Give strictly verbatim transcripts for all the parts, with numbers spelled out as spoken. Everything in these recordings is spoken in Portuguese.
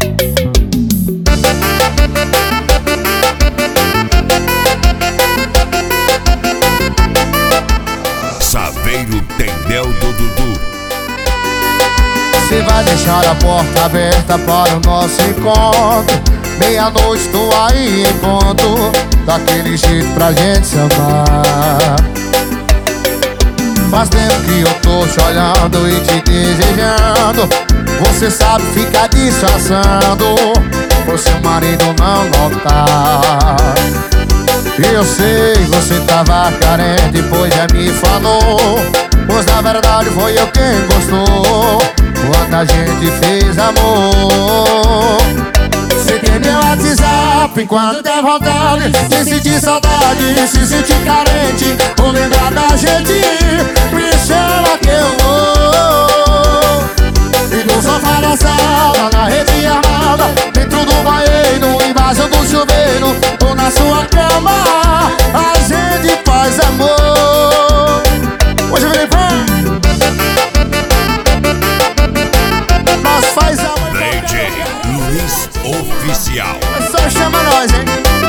Saveiro Tendel do Dudu. Você vai deixar a porta aberta para o nosso encontro. Meia-noite tô aí em ponto, daquele jeito pra gente se amar. Faz tempo que eu tô te olhando e te desejando. Você sabe ficar disfarçando, por seu marido não notar. Eu sei, você tava carente, pois já me falou. Pois na verdade foi eu quem gostou, quando a gente fez amor. Você tem meu WhatsApp quando der vontade, se sentir saudade, se sentir carente, ou lembrar da gente, me chama que eu vou. E no sofá da sala, na rede armada, dentro do banheiro, embaixo do chuveiro, ou na sua cama, a gente faz amor. Hoje vem pra nós faz amor. D J Luiz Oficial. Só chama nós, hein?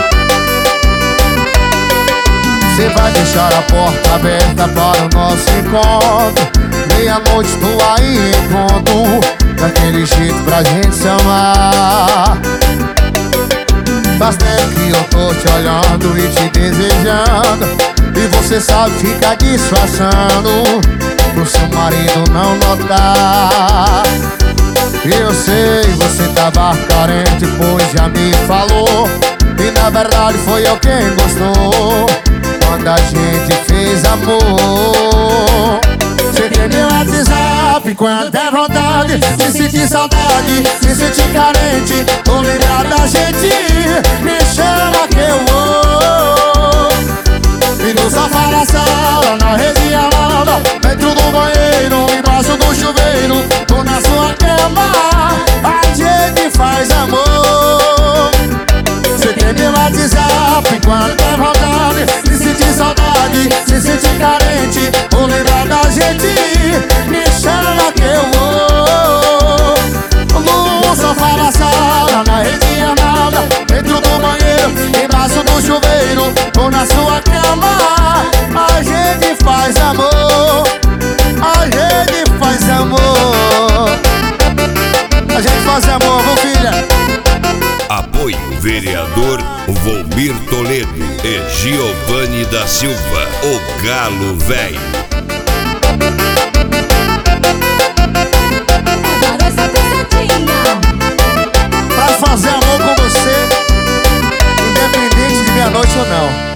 Você vai deixar a porta aberta para o nosso encontro. Meia-noite tô aí em ponto, daquele jeito pra gente se amar. Faz tempo que eu tô te olhando e te desejando, e você sabe ficar disfarçando, pro seu marido não notar. Eu sei, você tava carente, pois já me falou. E na verdade foi eu quem gostou, quando a gente fez amor. Você tem meu WhatsApp quando der vontade, se sentir saudade, se sentir carente, ou lembrar da gente, me chama que eu vou. E no sofá da sala, na rede armada, dentro do banheiro, embaixo do chuveiro, ou na sua cama, a gente faz amor. Você tem meu WhatsApp quando der vontade, se sentir saudade, se sentir carente, ou lembrar da gente, me chama que eu vou. No sofá da sala, na rede armada, dentro do banheiro, embaixo do chuveiro, ou na sua cama, a gente faz amor. A gente faz amor. A gente faz amor, vamos, filha. Apoio vereador Volmir Toledo e Giovanni da Silva, o Galo Velho. Pra fazer amor com você, independente de meia-noite ou não.